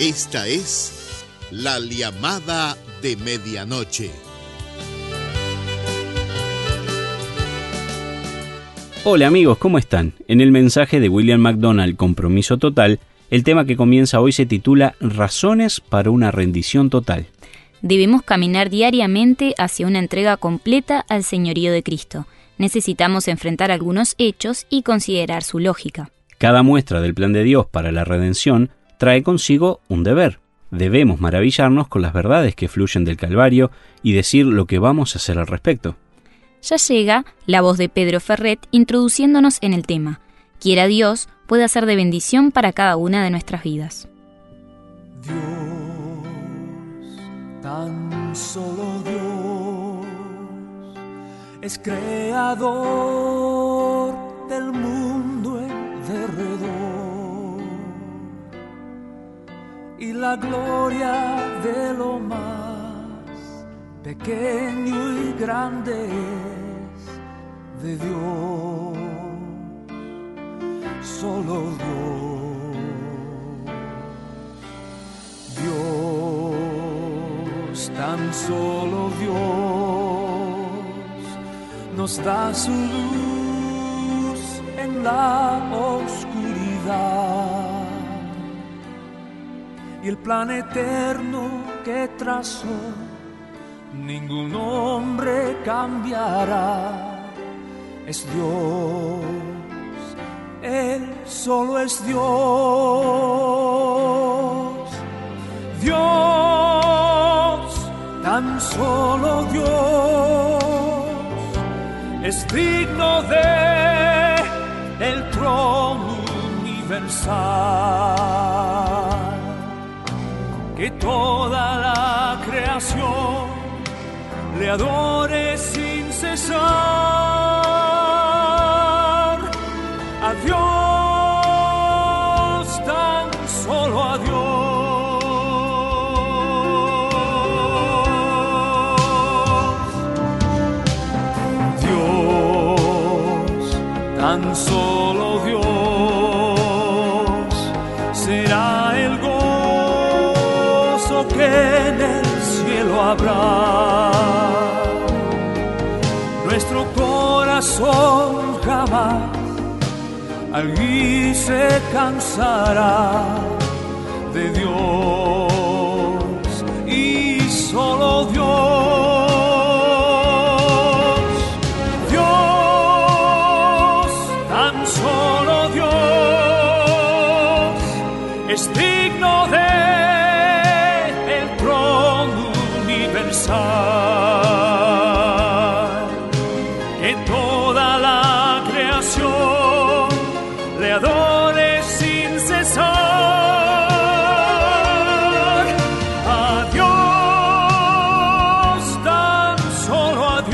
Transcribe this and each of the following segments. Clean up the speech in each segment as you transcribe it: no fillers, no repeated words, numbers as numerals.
Esta es La Llamada de Medianoche. Hola amigos, ¿cómo están? En el mensaje de William MacDonald, Compromiso Total, el tema que comienza hoy se titula Razones para una rendición total. Debemos caminar diariamente hacia una entrega completa al señorío de Cristo. Necesitamos enfrentar algunos hechos y considerar su lógica. Cada muestra del plan de Dios para la redención trae consigo un deber. Debemos maravillarnos con las verdades que fluyen del Calvario y decir lo que vamos a hacer al respecto. Ya llega la voz de Pedro Ferret introduciéndonos en el tema. Quiera Dios pueda ser de bendición para cada una de nuestras vidas. Dios, tan solo Dios, es creador del mundo en derredor, y la gloria de lo más pequeño y grande es de Dios, solo Dios, tan solo Dios nos da su luz en la oscuridad, y el plan eterno que trazó ningún hombre cambiará. Es Dios, Él solo es Dios. Dios, tan solo Dios, es digno del trono universal, que toda la creación le adore sin cesar. A Dios, tan solo a Dios. Dios, tan solo Dios, será el gozo que en el cielo habrá. Nuestro corazón jamás allí se cansará de Dios y solo Dios. Dios, tan solo Dios, es digno del trono universal, adore sin cesar. A Dios, tan solo a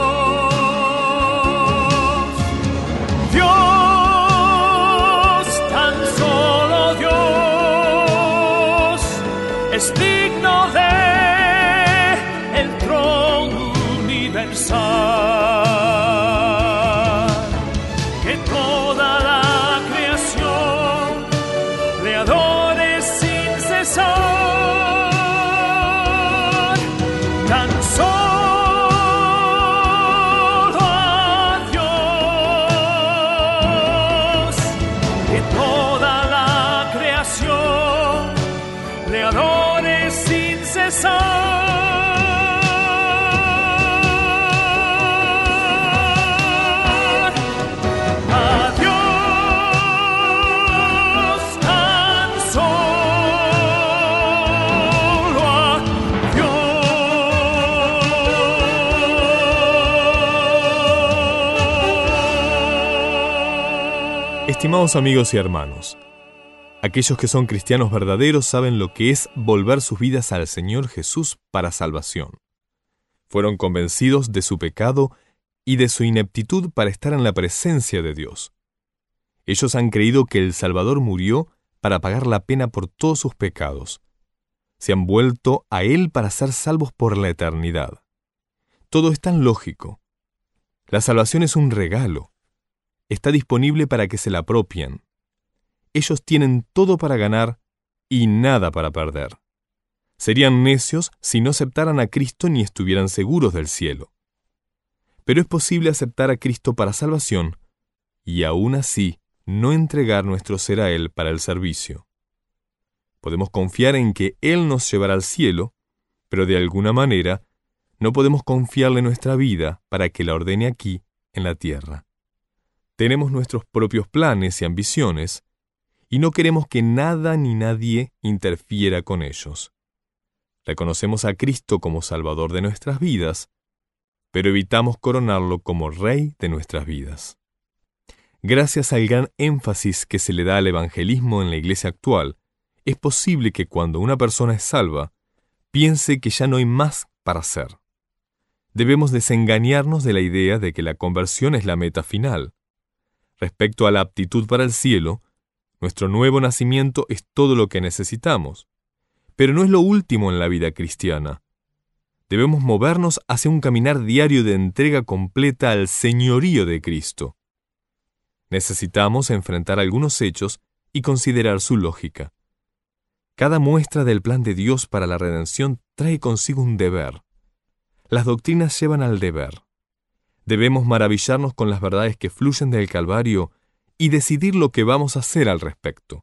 Dios. Dios, tan solo Dios, es digno del trono universal, que toda la adore sin cesar. Tan solo a Dios, que toda la creación le adore sin cesar. Estimados amigos y hermanos, aquellos que son cristianos verdaderos saben lo que es volver sus vidas al Señor Jesús para salvación. Fueron convencidos de su pecado y de su ineptitud para estar en la presencia de Dios. Ellos han creído que el Salvador murió para pagar la pena por todos sus pecados. Se han vuelto a Él para ser salvos por la eternidad. Todo es tan lógico. La salvación es un regalo. Está disponible para que se la apropien. Ellos tienen todo para ganar y nada para perder. Serían necios si no aceptaran a Cristo ni estuvieran seguros del cielo. Pero es posible aceptar a Cristo para salvación y aún así no entregar nuestro ser a Él para el servicio. Podemos confiar en que Él nos llevará al cielo, pero de alguna manera no podemos confiarle nuestra vida para que la ordene aquí, en la tierra. Tenemos nuestros propios planes y ambiciones, y no queremos que nada ni nadie interfiera con ellos. Reconocemos a Cristo como Salvador de nuestras vidas, pero evitamos coronarlo como Rey de nuestras vidas. Gracias al gran énfasis que se le da al evangelismo en la iglesia actual, es posible que cuando una persona es salva, piense que ya no hay más para hacer. Debemos desengañarnos de la idea de que la conversión es la meta final. Respecto a la aptitud para el cielo, nuestro nuevo nacimiento es todo lo que necesitamos, pero no es lo último en la vida cristiana. Debemos movernos hacia un caminar diario de entrega completa al señorío de Cristo. Necesitamos enfrentar algunos hechos y considerar su lógica. Cada muestra del plan de Dios para la redención trae consigo un deber. Las doctrinas llevan al deber. Debemos maravillarnos con las verdades que fluyen del Calvario y decidir lo que vamos a hacer al respecto.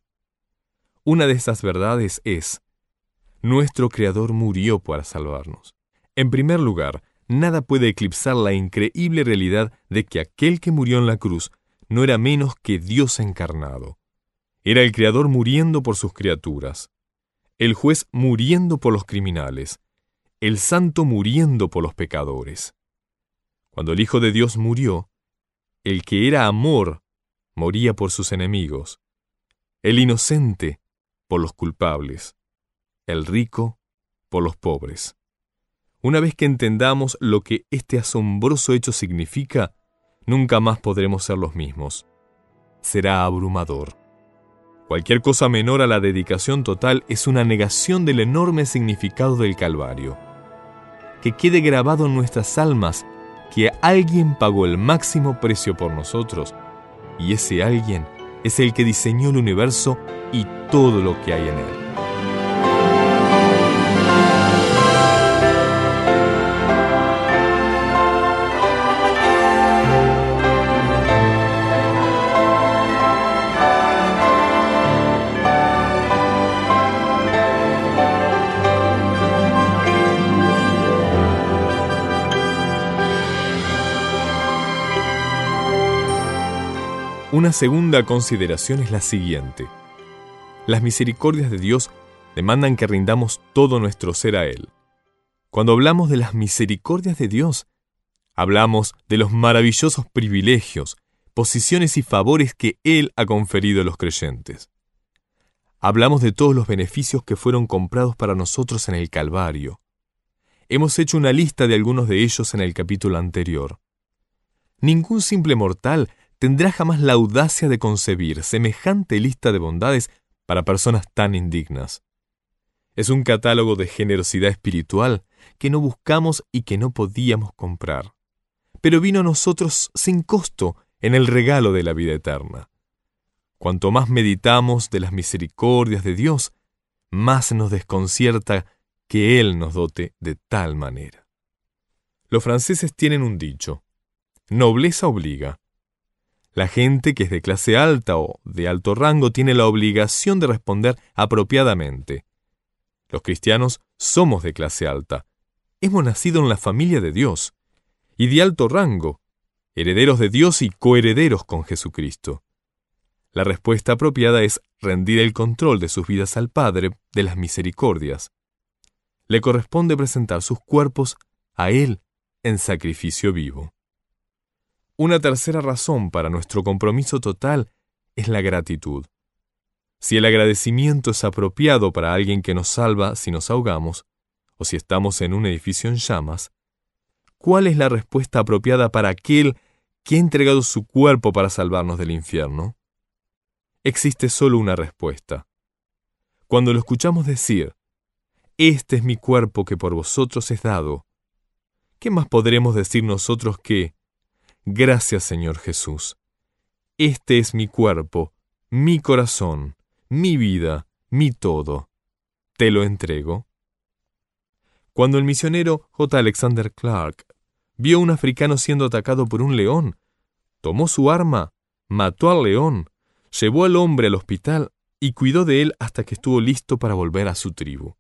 Una de esas verdades es: nuestro Creador murió para salvarnos. En primer lugar, nada puede eclipsar la increíble realidad de que aquel que murió en la cruz no era menos que Dios encarnado. Era el Creador muriendo por sus criaturas, el juez muriendo por los criminales, el santo muriendo por los pecadores. Cuando el Hijo de Dios murió, el que era amor moría por sus enemigos, el inocente por los culpables, el rico por los pobres. Una vez que entendamos lo que este asombroso hecho significa, nunca más podremos ser los mismos. Será abrumador. Cualquier cosa menor a la dedicación total es una negación del enorme significado del Calvario. Que quede grabado en nuestras almas que alguien pagó el máximo precio por nosotros, y ese alguien es el que diseñó el universo y todo lo que hay en él. Una segunda consideración es la siguiente. Las misericordias de Dios demandan que rindamos todo nuestro ser a Él. Cuando hablamos de las misericordias de Dios, hablamos de los maravillosos privilegios, posiciones y favores que Él ha conferido a los creyentes. Hablamos de todos los beneficios que fueron comprados para nosotros en el Calvario. Hemos hecho una lista de algunos de ellos en el capítulo anterior. Ningún simple mortal tendrá jamás la audacia de concebir semejante lista de bondades para personas tan indignas. Es un catálogo de generosidad espiritual que no buscamos y que no podíamos comprar, pero vino a nosotros sin costo en el regalo de la vida eterna. Cuanto más meditamos de las misericordias de Dios, más nos desconcierta que Él nos dote de tal manera. Los franceses tienen un dicho: nobleza obliga. La gente que es de clase alta o de alto rango tiene la obligación de responder apropiadamente. Los cristianos somos de clase alta. Hemos nacido en la familia de Dios y de alto rango, herederos de Dios y coherederos con Jesucristo. La respuesta apropiada es rendir el control de sus vidas al Padre de las misericordias. Le corresponde presentar sus cuerpos a Él en sacrificio vivo. Una tercera razón para nuestro compromiso total es la gratitud. Si el agradecimiento es apropiado para alguien que nos salva si nos ahogamos, o si estamos en un edificio en llamas, ¿cuál es la respuesta apropiada para aquel que ha entregado su cuerpo para salvarnos del infierno? Existe solo una respuesta. Cuando lo escuchamos decir: «Este es mi cuerpo que por vosotros es dado», ¿qué más podremos decir nosotros que: «Gracias, Señor Jesús. Este es mi cuerpo, mi corazón, mi vida, mi todo. Te lo entrego. Cuando el misionero J. Alexander Clark vio a un africano siendo atacado por un león, tomó su arma, mató al león, llevó al hombre al hospital y cuidó de él hasta que estuvo listo para volver a su tribu.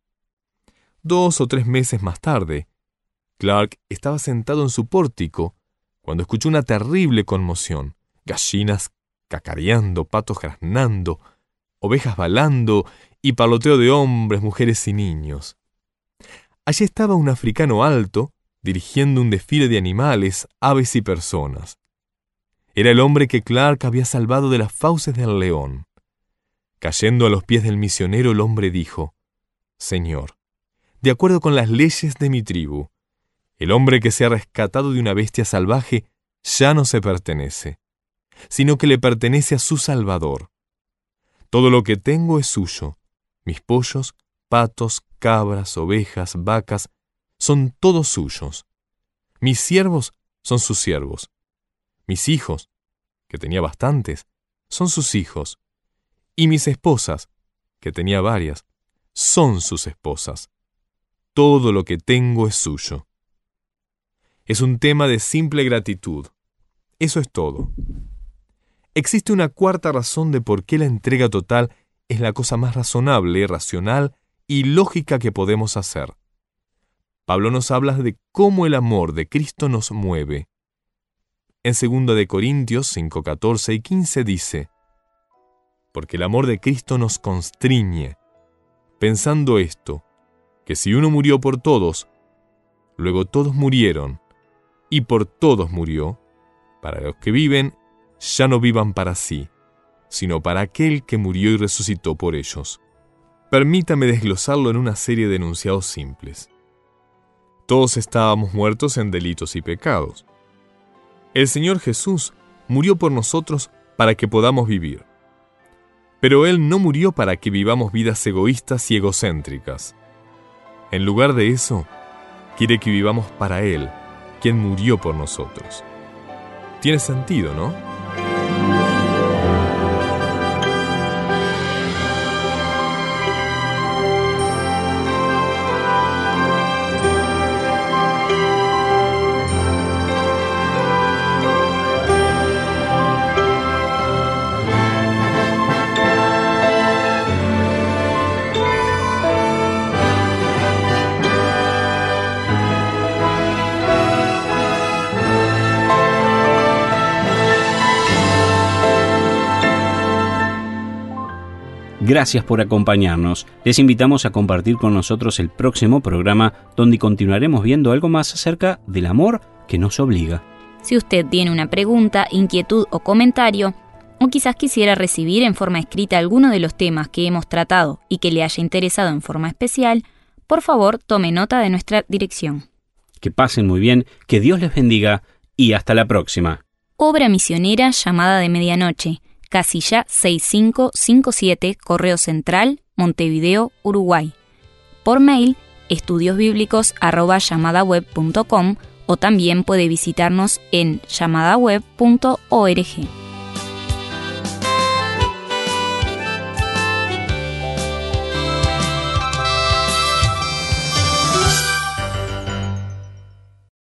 2 o 3 meses más tarde, Clark estaba sentado en su pórtico cuando escuchó una terrible conmoción: gallinas cacareando, patos graznando, ovejas balando y parloteo de hombres, mujeres y niños. Allí estaba un africano alto, dirigiendo un desfile de animales, aves y personas. Era el hombre que Clark había salvado de las fauces del león. Cayendo a los pies del misionero, el hombre dijo: «Señor, de acuerdo con las leyes de mi tribu, el hombre que se ha rescatado de una bestia salvaje ya no se pertenece, sino que le pertenece a su Salvador. Todo lo que tengo es suyo. Mis pollos, patos, cabras, ovejas, vacas, son todos suyos. Mis siervos son sus siervos. Mis hijos, que tenía bastantes, son sus hijos. Y mis esposas, que tenía varias, son sus esposas. Todo lo que tengo es suyo». Es un tema de simple gratitud. Eso es todo. Existe una cuarta razón de por qué la entrega total es la cosa más razonable, racional y lógica que podemos hacer. Pablo nos habla de cómo el amor de Cristo nos mueve. En 2 de Corintios 5, 14 y 15 dice: «Porque el amor de Cristo nos constriñe, pensando esto, que si uno murió por todos, luego todos murieron, y por todos murió, para los que viven, ya no vivan para sí, sino para aquel que murió y resucitó por ellos». Permítame desglosarlo en una serie de enunciados simples. Todos estábamos muertos en delitos y pecados. El Señor Jesús murió por nosotros para que podamos vivir. Pero Él no murió para que vivamos vidas egoístas y egocéntricas. En lugar de eso, quiere que vivamos para Él, quien murió por nosotros. Tiene sentido, ¿no? Gracias por acompañarnos. Les invitamos a compartir con nosotros el próximo programa, donde continuaremos viendo algo más acerca del amor que nos obliga. Si usted tiene una pregunta, inquietud o comentario, o quizás quisiera recibir en forma escrita alguno de los temas que hemos tratado y que le haya interesado en forma especial, por favor tome nota de nuestra dirección. Que pasen muy bien, que Dios les bendiga y hasta la próxima. Obra misionera Llamada de Medianoche, Casilla 6557, Correo Central, Montevideo, Uruguay. Por mail, estudiosbiblicos@llamadaweb.com, o también puede visitarnos en llamadaweb.org.